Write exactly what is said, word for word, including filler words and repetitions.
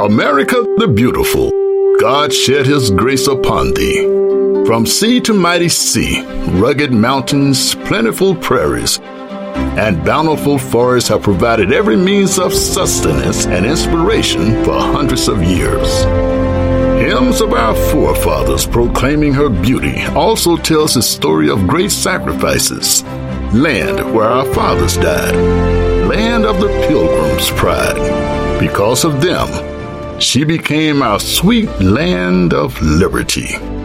America the beautiful, God shed his grace upon thee. From sea to mighty sea, rugged mountains, plentiful prairies, and bountiful forests have provided every means of sustenance and inspiration for hundreds of years. Hymns of our forefathers proclaiming her beauty also tells the story of great sacrifices, land where our fathers died, land of the pilgrim's pride. Because of them, she became our sweet land of liberty.